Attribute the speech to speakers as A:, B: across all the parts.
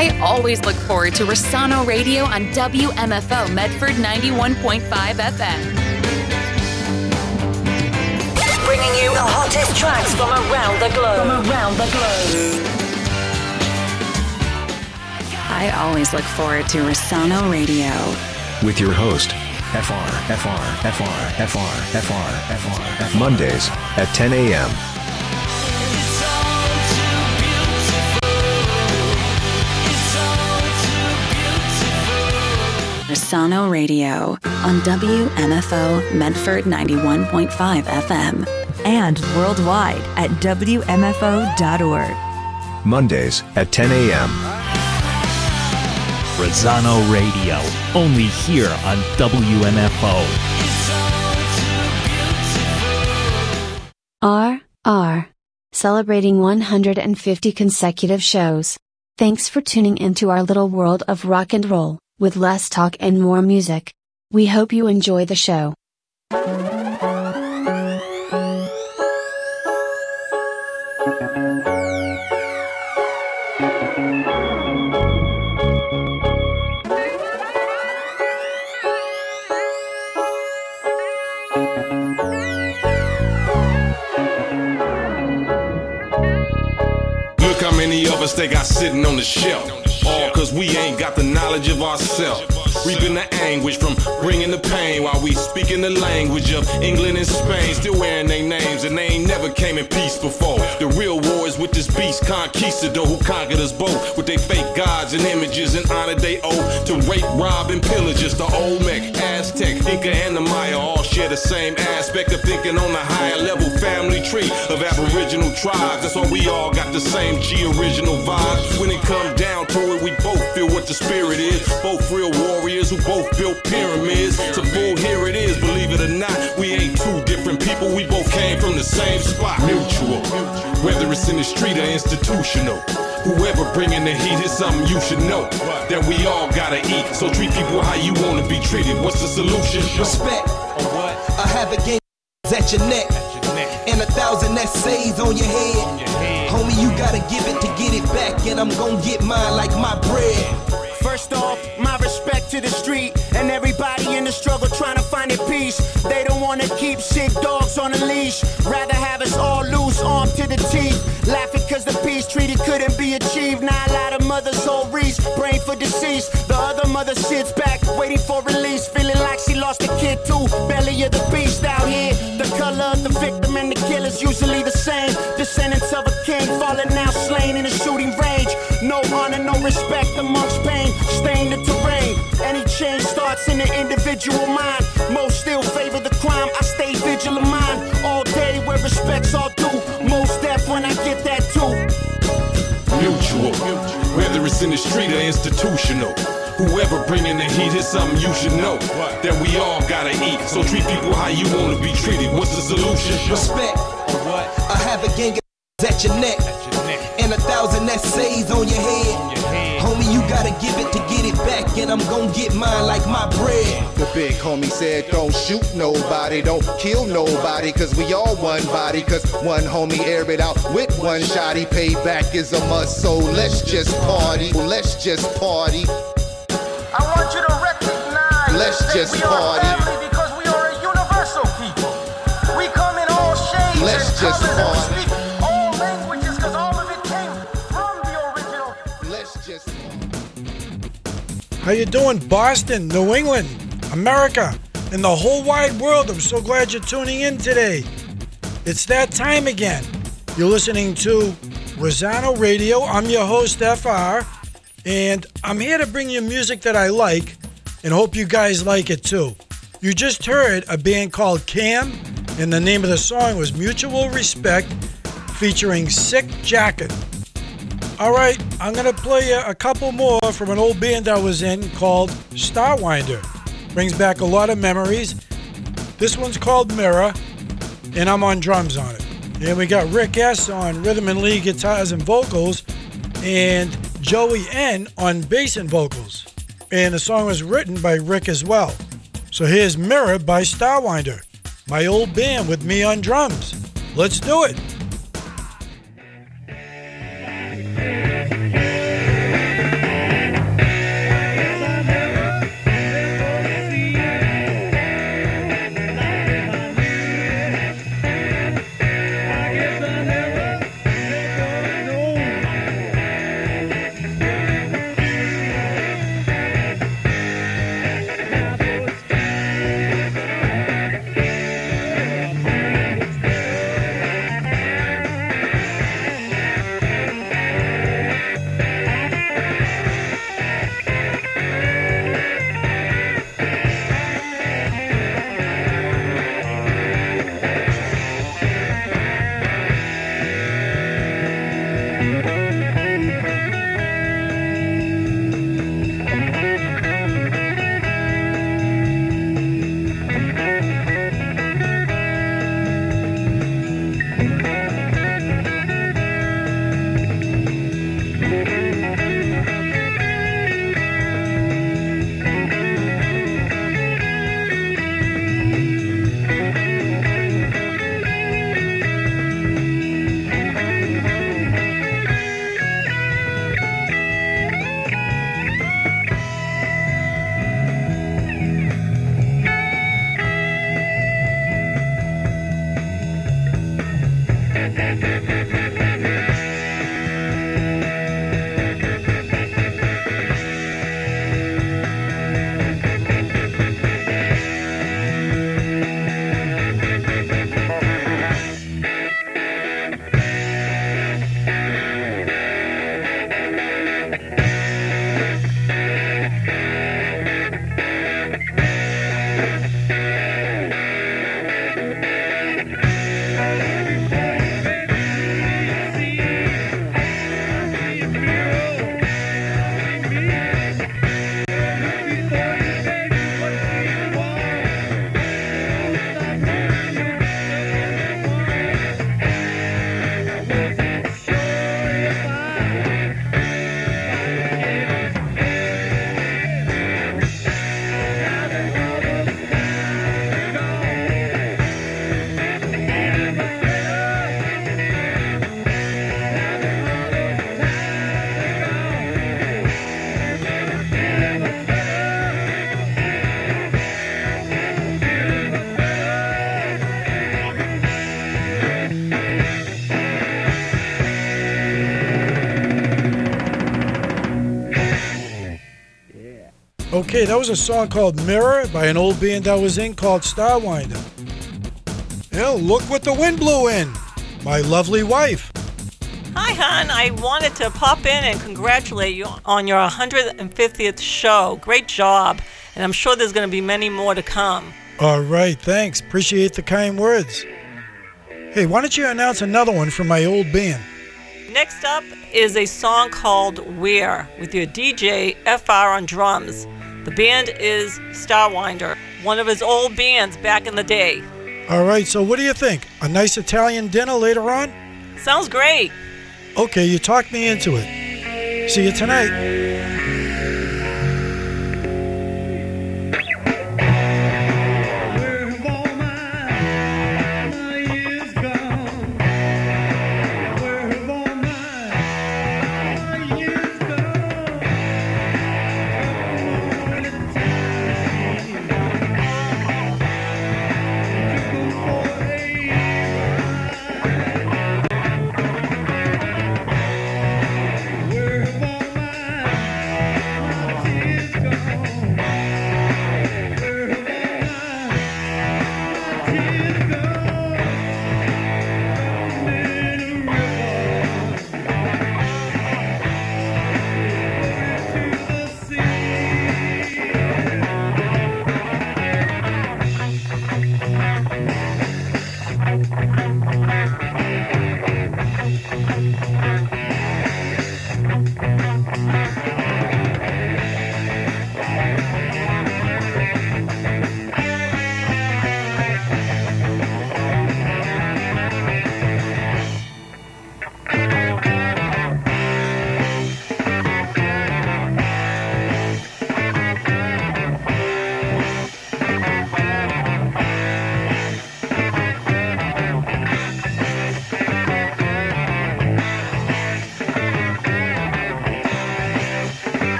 A: I always look forward to Rossano Radio on WMFO Medford 91.5 FM.
B: Bringing you the hottest tracks from around the globe.
A: I always look forward to Rossano Radio.
C: With your host, Mondays at 10 a.m.
A: Rossano Radio on WMFO Medford 91.5 FM.
D: And worldwide at WMFO.org.
C: Mondays at 10 a.m.
E: Rossano Radio, only here on WMFO.
F: RR. Celebrating 150 consecutive shows. Thanks for tuning into our little world of rock and roll, with less talk and more music. We hope you enjoy the show.
G: Look how many of us they got sitting on the shelf. All cause we ain't got the knowledge of ourselves. Reaping the anguish from bringing the pain while we speaking the language of England and Spain. Still wearing their names and they ain't never came in peace before. The real war is with this beast conquistador who conquered us both with their fake gods and images and honor they owe to rape, rob, and pillage us. The Olmec, Aztec, Inca, and the Maya all share the same aspect of thinking on the higher level family tree of Aboriginal tribes. That's why we all got the same G original vibes. When it comes down to it, we both feel what the spirit is. Both real warriors who both built pyramids. So full, here it is, believe it or not, we ain't two different people, we both came from the same spot. Mutual, whether it's in the street or institutional. Whoever bringing the heat is something you should know. That we all gotta eat, so treat people how you wanna be treated. What's the solution?
H: Respect. I have a game at your neck, and 1,000 essays on your head. Homie, you gotta give it to get it back, and I'm gon' get mine like my bread.
I: First off, my respect to the street and everybody in the struggle trying to find their peace. They don't want to keep sick dogs on a leash. Rather have us all loose, armed to the teeth. Laughing cause the peace treaty couldn't be achieved. Now a lot of mothers hold wreaths, praying for deceased. The other mother sits back, waiting for release, feeling like she lost a kid too. Belly of the beast out here. The color of the victim and the killer's usually the same. Descendants of a king falling now slain in a shooting range. No honor, no respect amongst pain. Stain the terrain. Any change starts in the individual mind. Most still favor the crime. I stay vigilant mind all day where respect's all due. Most deaf when I get that too.
G: Mutual, whether it's in the street or institutional. Whoever bringing the heat is something you should know. That we all gotta eat, so treat people how you wanna be treated. What's the solution?
H: Respect. I have a gang of at your neck, and 1,000 essays on your head. Homie, you gotta give it to get it back, and I'm gon' get mine like my bread.
J: The big homie said don't shoot nobody, don't kill nobody, cause we all one body, cause one homie air it out with one shotty. Payback is a must, so let's just party, let's just party.
K: I want you to recognize
J: let's just
K: we
J: party.
K: Are family because we are a universal people. We come in all shades
J: let's
K: and
J: just
K: colors
J: party.
K: and speak all languages because all of it came from the original.
J: Let's just
L: How you doing, Boston, New England, America, and the whole wide world? I'm so glad you're tuning in today. It's that time again. You're listening to Rossano Radio. I'm your host, FR, and I'm here to bring you music that I like and hope you guys like it too. You just heard a band called Cam, and the name of the song was Mutual Respect, featuring Sick Jacket. All right, I'm going to play you a couple more from an old band I was in called Starwinder. Brings back a lot of memories. This one's called Mirror, and I'm on drums on it. And we got Rick S. on rhythm and lead guitars and vocals, and Joey N. on bass and vocals. And the song was written by Rick as well. So here's Mirror by Starwinder, my old band with me on drums. Let's do it. Okay, that was a song called Mirror by an old band I was in called Starwinder. Yeah, look what the wind blew in. My lovely wife.
M: Hi, hon. I wanted to pop in and congratulate you on your 150th show. Great job. And I'm sure there's going to be many more to come.
L: All right, thanks. Appreciate the kind words. Hey, why don't you announce another one from my old band?
M: Next up is a song called Where with your DJ FR on drums. The band is Starwinder, one of his old bands back in the day.
L: All right, so what do you think? A nice Italian dinner later on?
M: Sounds great.
L: Okay, you talked me into it. See you tonight.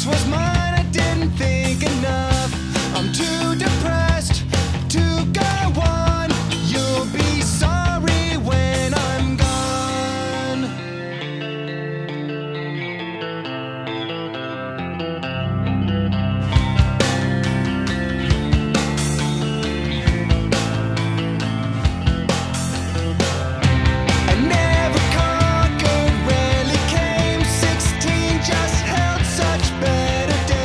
N: was mine, I didn't think enough. I'm too depressed to go on. You'll be sorry when I'm gone. I never conquered, rarely came. 16 just held such better days.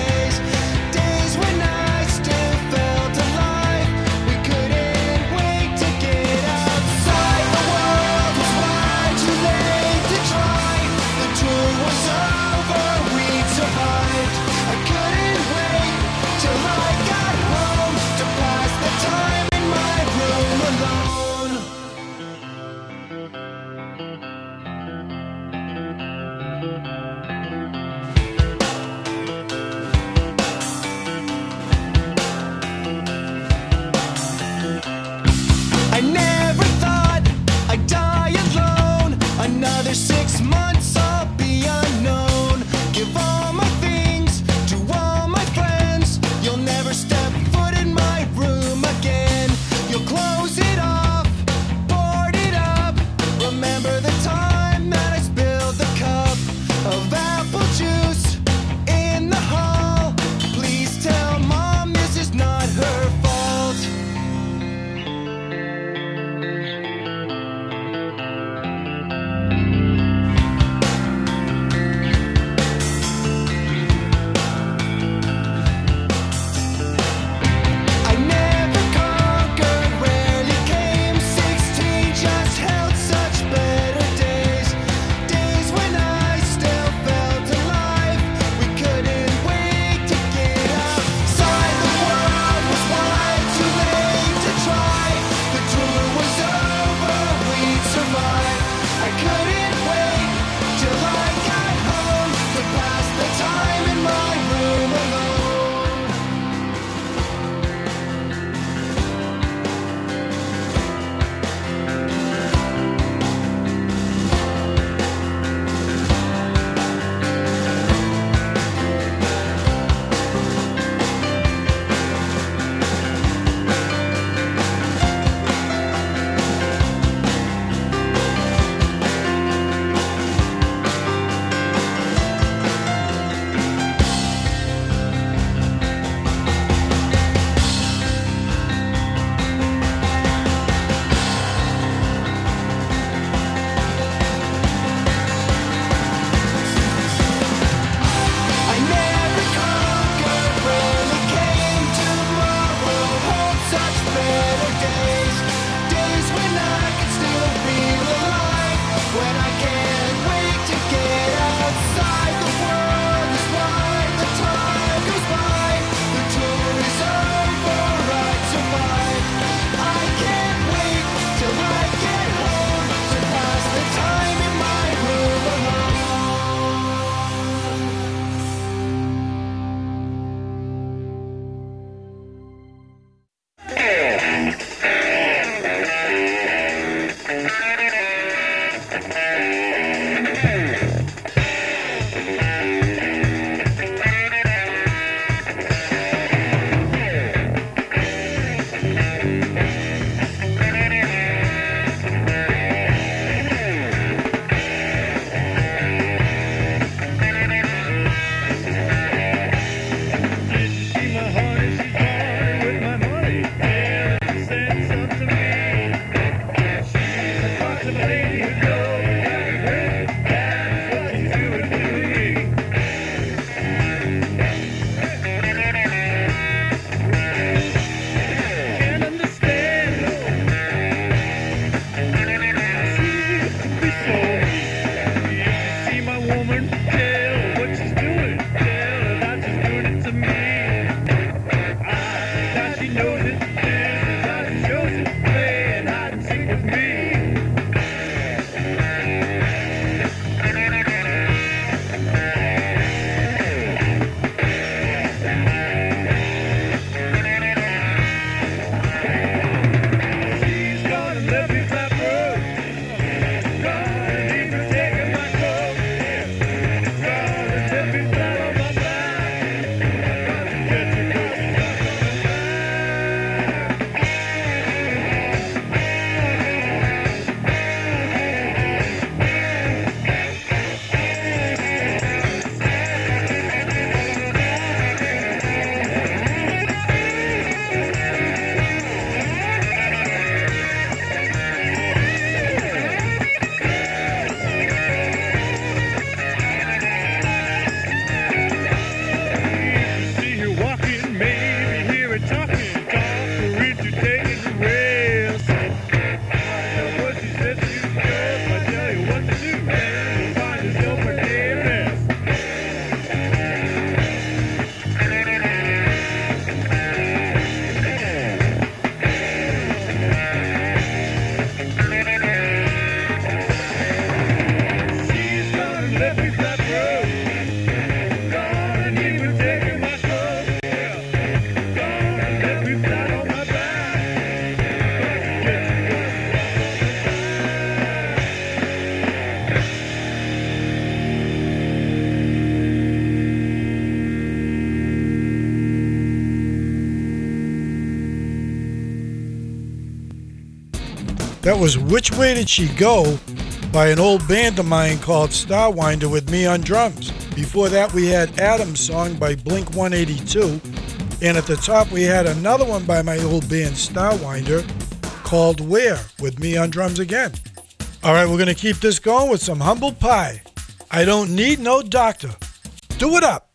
L: That was Which Way Did She Go by an old band of mine called Starwinder with me on drums. Before that, we had Adam's song by Blink-182. And at the top, we had another one by my old band Starwinder called Where with me on drums again. All right, we're going to keep this going with some Humble Pie. I don't need no doctor. Do it up.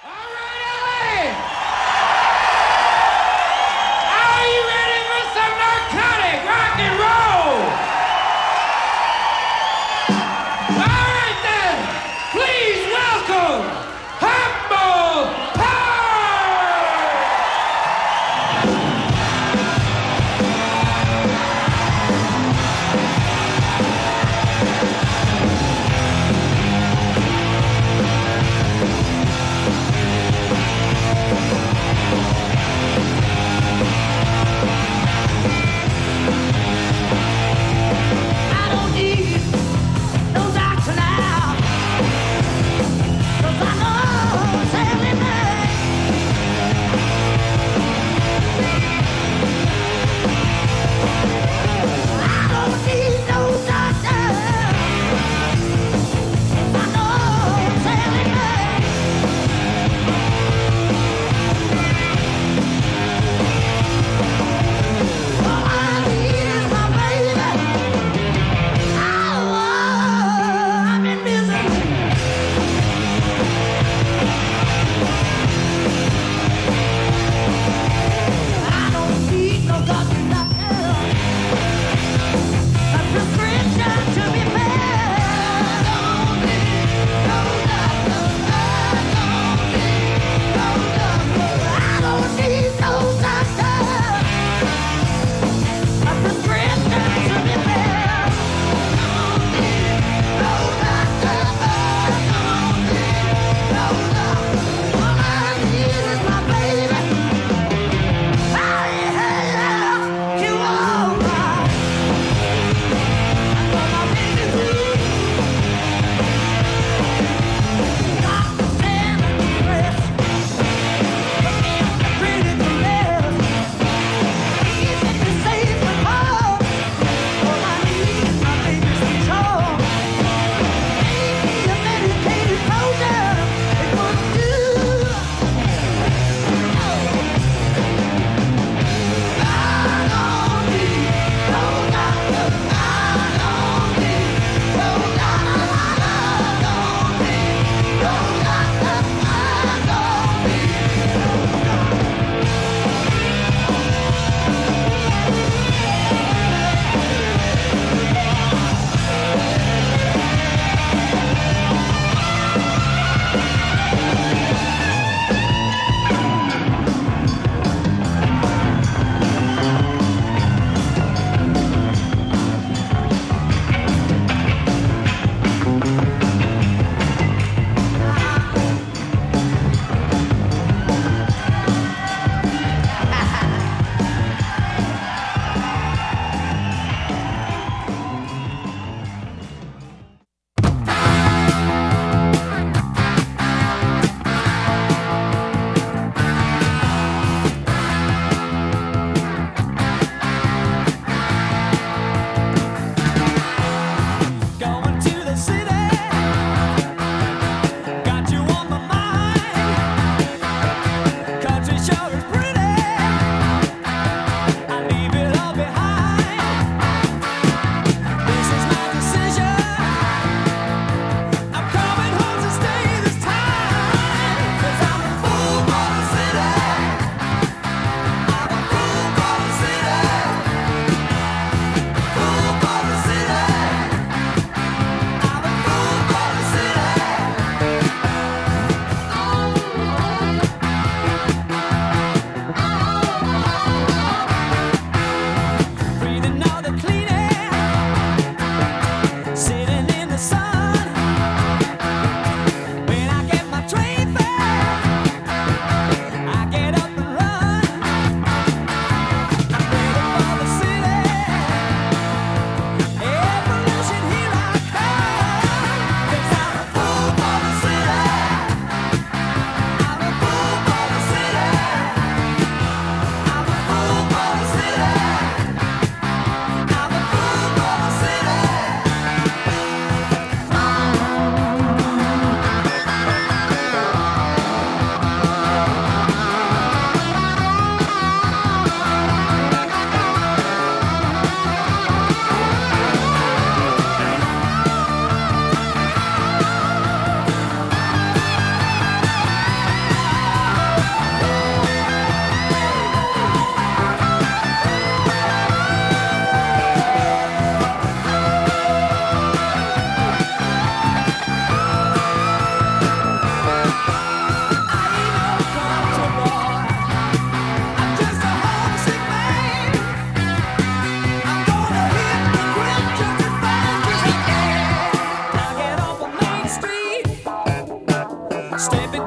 K: Are you ready for some narcotic rock and roll? All right then, please welcome Humble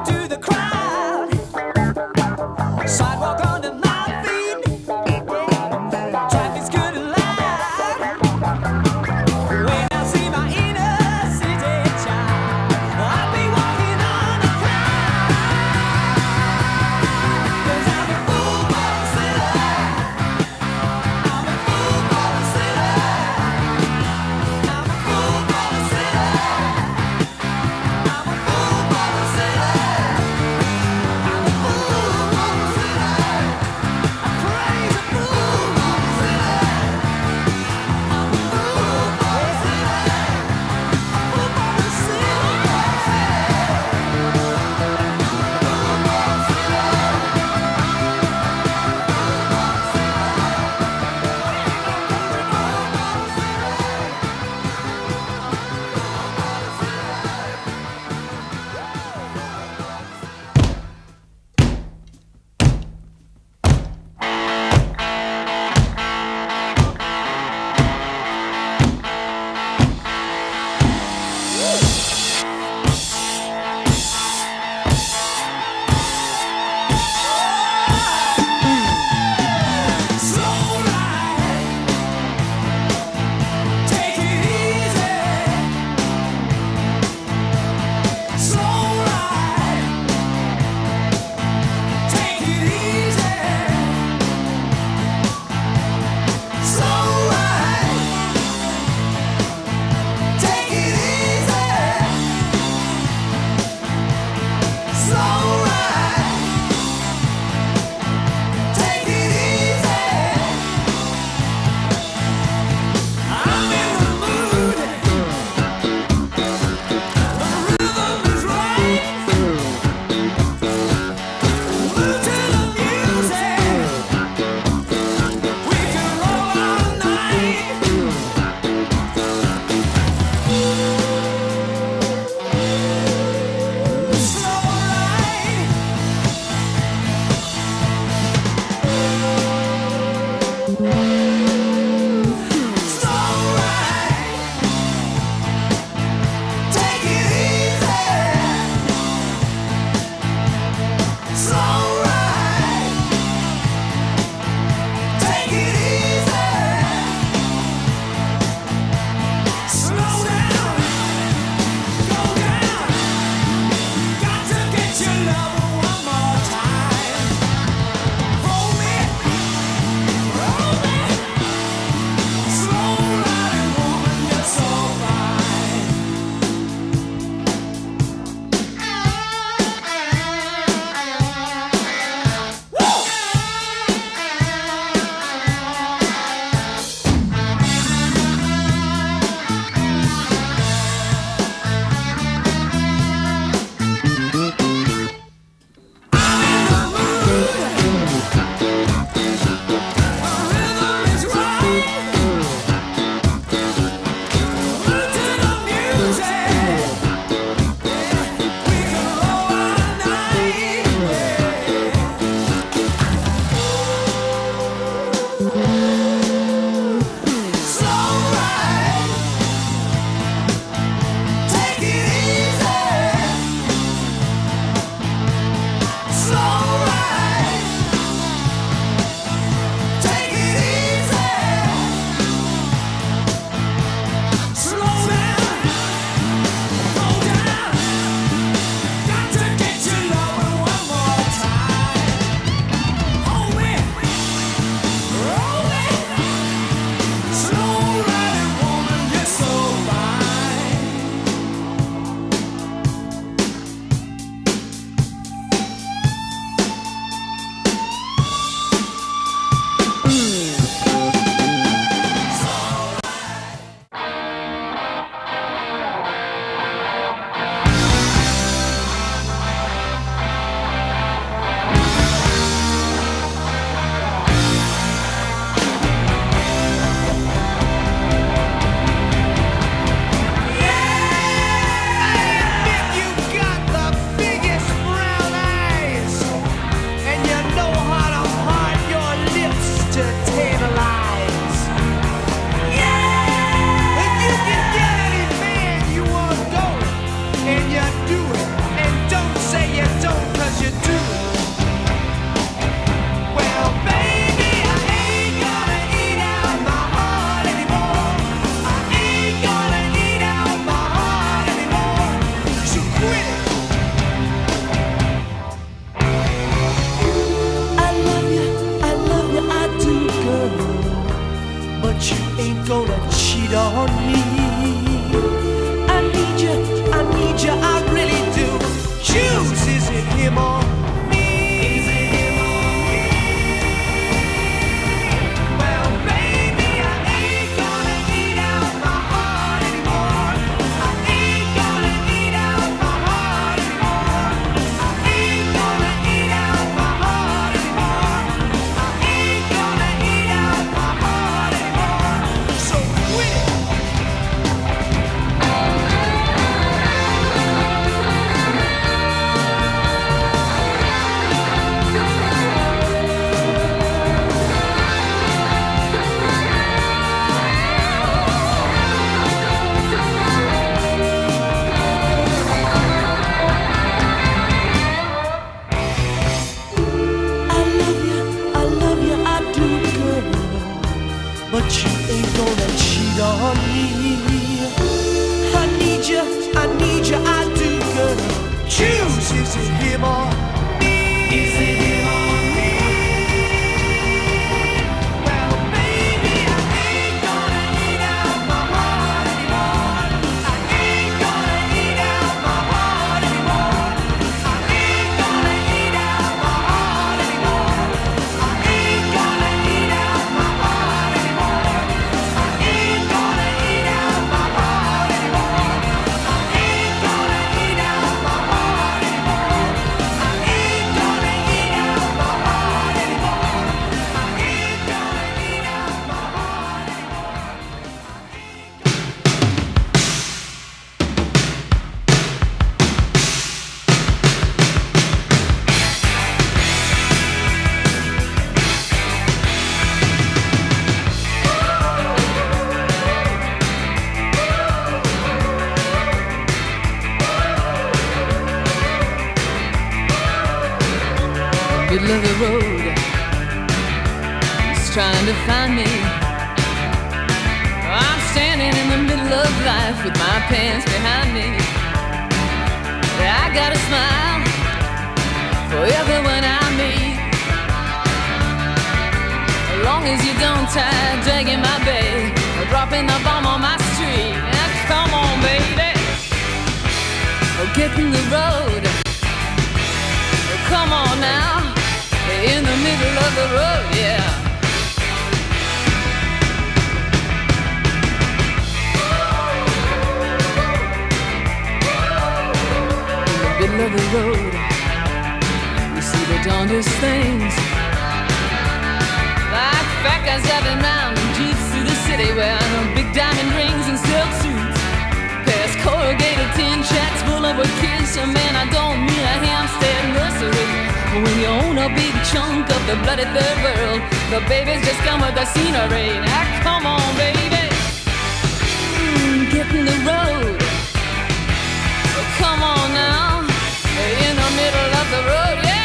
N: It's alright.
O: middle of the road, he's trying to find me. I'm standing in the middle of life with my pants behind me. I got a smile for everyone I meet, as long as you don't try dragging my bag or dropping the bomb on my street. Now, come on, baby, get in the road. Come on now, in the middle of the road, yeah. Middle of the road, you see the darndest things, like fat guys driving round in jeeps through the city wearing big diamond rings and silk suits, past corrugated tin shacks full of kids. So man, I don't mean a Hampstead nursery. When you own a big chunk of the bloody third world, the babies just come with the scenery. Now come on, baby, get in the road. Come on now, in the middle of the road, yeah.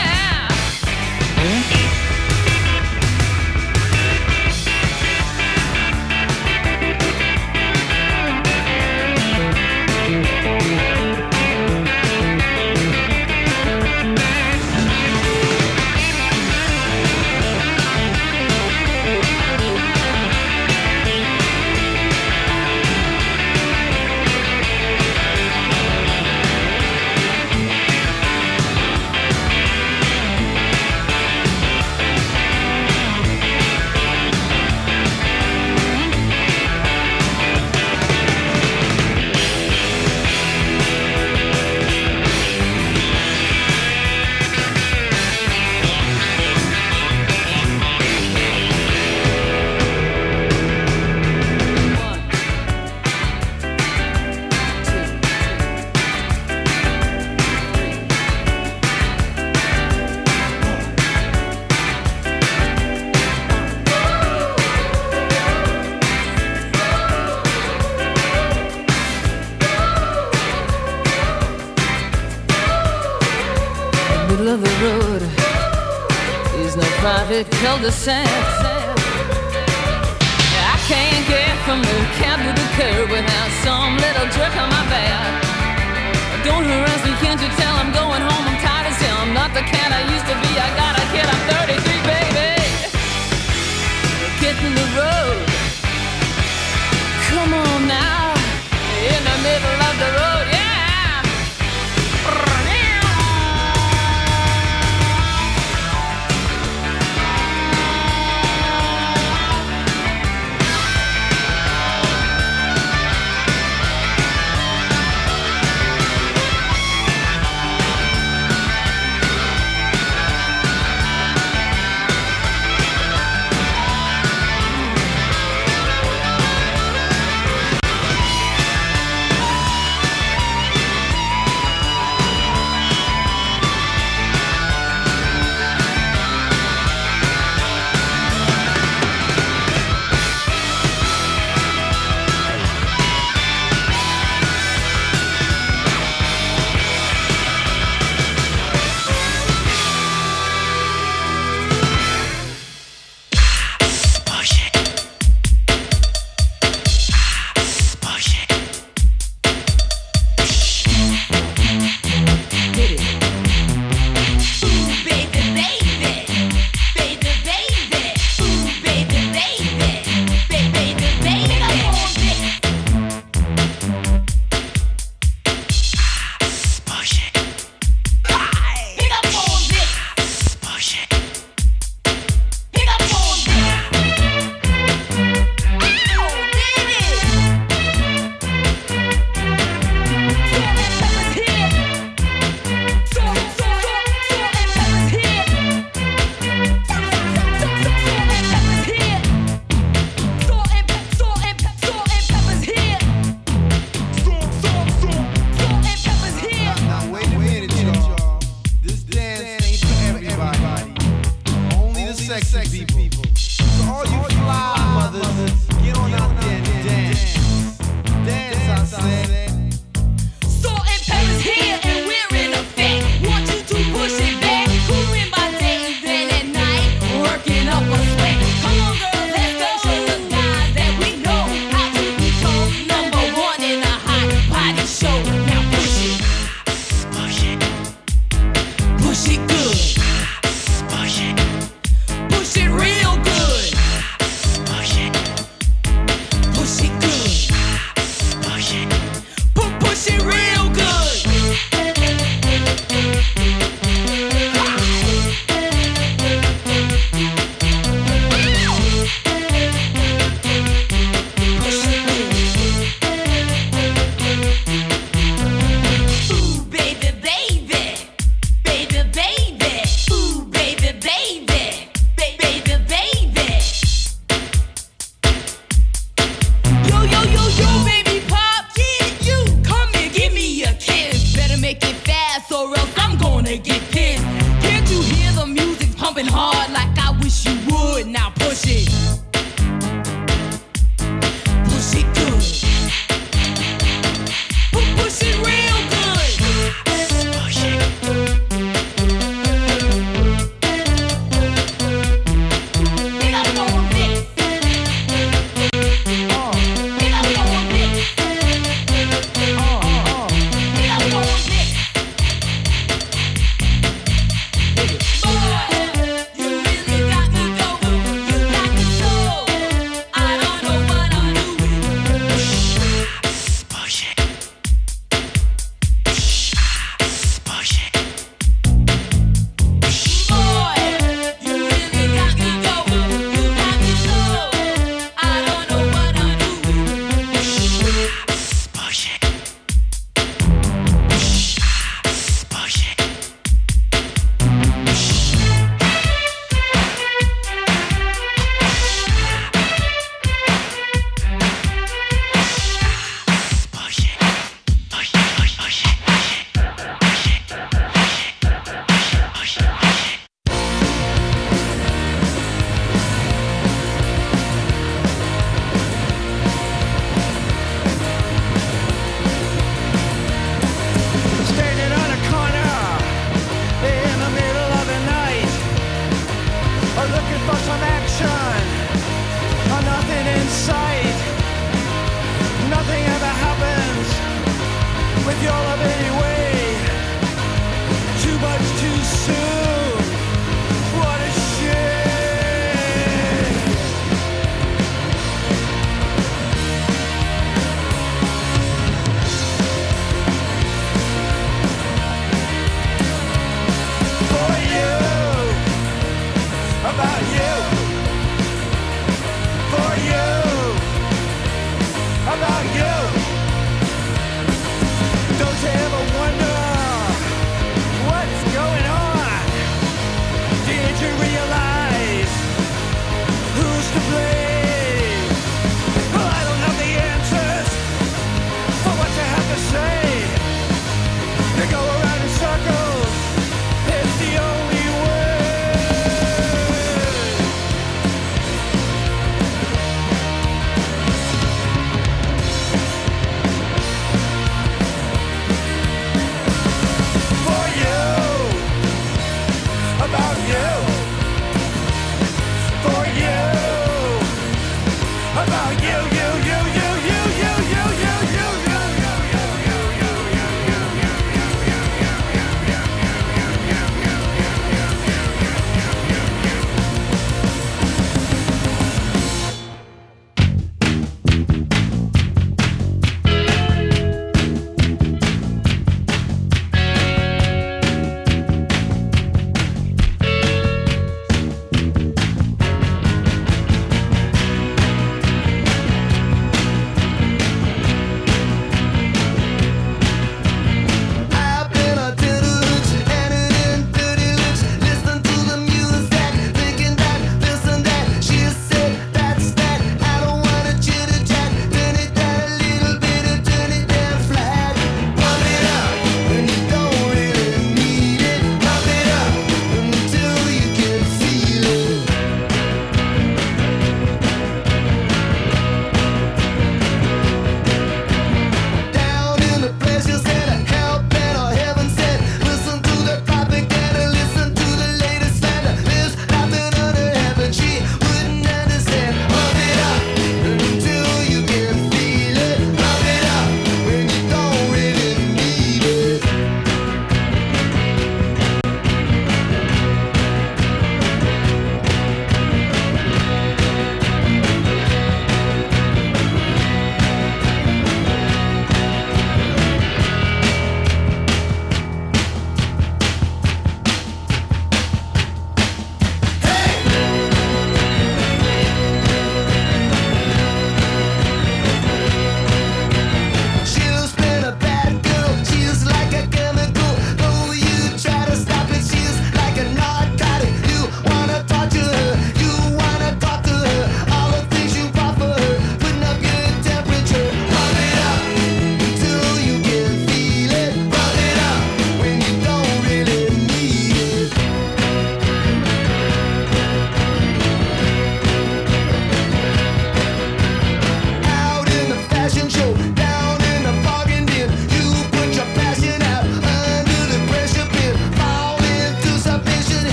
O: Cul-de-sac. I can't get from the cab to the curb without some little jerk on my back. Don't harass me, can't you tell I'm going home? I'm tired as hell, I'm not the cat I used to be. I got a kid, I'm 33, baby. Get in the road. Come on now, in the middle of the road, yeah.
P: Salt and pepper's here and we're in effect. Want you to push it back. Who in my day?
O: Push it good. Push it. Push it real good. Push it. Push it good. Push it. Push it real good. Hard like I wish you would. Now push it. Push it good. Push it real good. Push it. We gotta go on this. We gotta go on this. We gotta go on this.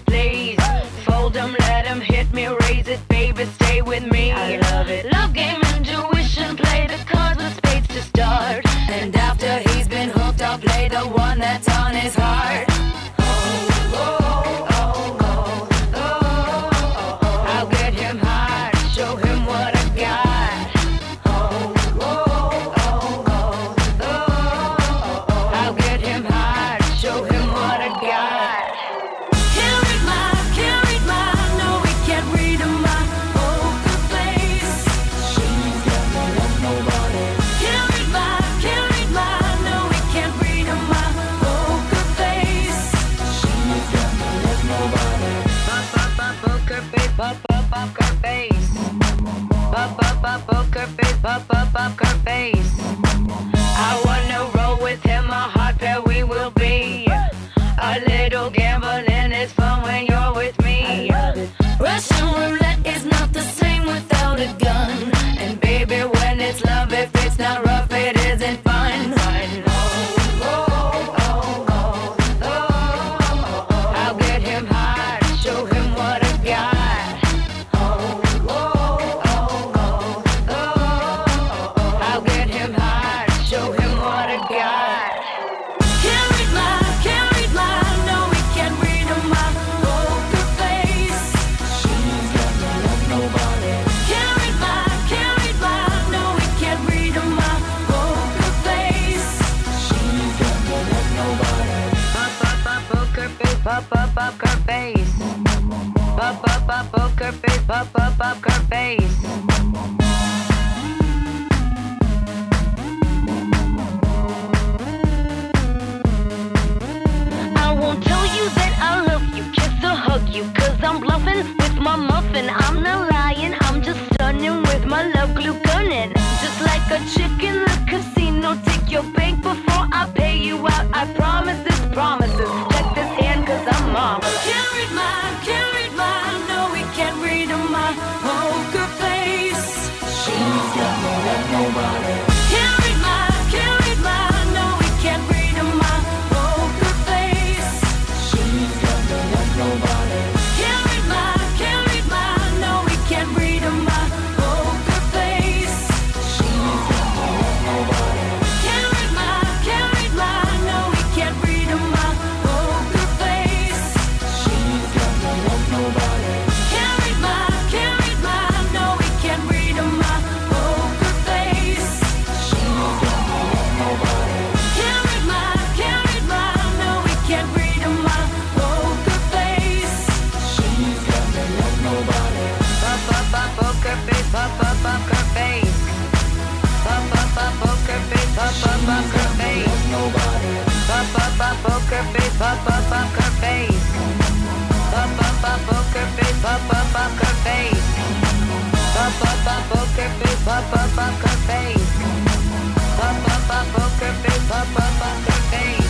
P: this place. Fold 'em, let 'em hit me, raise it, baby, stay with me. I love it. Love game, intuition, play the cards with spades to start. And after he's been hooked, I'll play the one that's on his heart. I'll get him hard, show him what I got. I'll get him hard, show him what I got. Can't read my, no, we can't read my poker face. She's got no love, nobody. Can't read my, no, we can't read my poker face. She's got no love, nobody. Poker face, poker face. Poker face, poker face. I wanna roll with him, a hot pair we will be. A little gambling is fun when you're with me. Russian roulette is not the same without a gun. And baby, when it's love, if it's not rough, it isn't fun. I'll get him hard, show him what I got. I'll get him hard, show him what I got. Can't read my, no, we can't read my poker face. She's got no love, nobody. Can't read my, no, we can't read my poker face. She's got no love, nobody. Poker face, poker face. Poker face, poker face. I won't tell you that I love you, kiss or hug you, 'cause I'm bluffing with my muffin. I'm not lying, I'm just stunning with my love glue gunning. Just like a chick in the casino, take your bank before I pay you out. I promise this promises. Check this hand 'cause I'm marvelous. Can't read my, no, we can't read my poker face. She's got no love, nobody. Can't read my, no, we can't read my poker face. She's got no love, nobody. Can't read my, no, we can't read my poker face. She's got no love, nobody. Can't read my, no, we can't read my poker face. She's got no love, nobody. Can't read my, no, we can't read my poker face. She's got no love, nobody. Can't read my, no, we can't read my poker face. She's got no love, nobody. Poker face, poker face. Poker face, poker face. Nobody. Poker face, poker face. Poker face, poker face. Poker face, poker face. Poker face, poker face.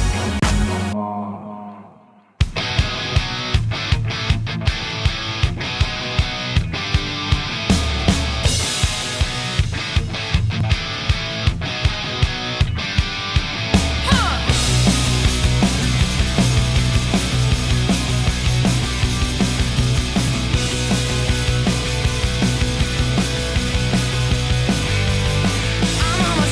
P: I'm on my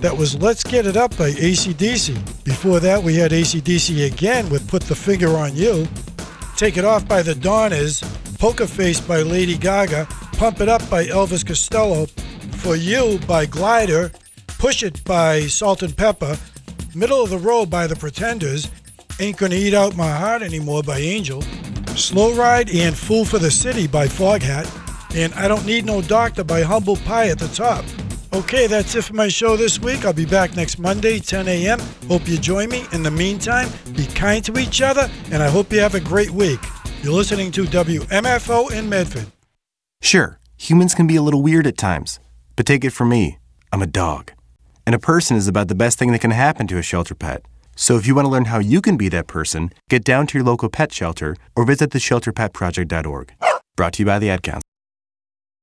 L: That was Let's Get It Up by AC/DC. Before that, we had AC/DC again with Put the Finger on You. Take It Off by the Donnas. Poker Face by Lady Gaga. Pump It Up by Elvis Costello. For You by Glider. Push It by Salt and Pepper. Middle of the Road by The Pretenders. Ain't Gonna Eat Out My Heart Anymore by Angel. Slow Ride and Fool for the City by Foghat. And I Don't Need No Doctor by Humble Pie at the top. Okay, that's it for my show this week. I'll be back next Monday, 10 a.m. Hope you join me. In the meantime, be kind to each other, and I hope you have a great week. You're listening to WMFO in Medford.
Q: Sure, humans can be a little weird at times, but take it from me, I'm a dog. And a person is about the best thing that can happen to a shelter pet. So if you want to learn how you can be that person, get down to your local pet shelter or visit theshelterpetproject.org. Brought to you by the Ad Council.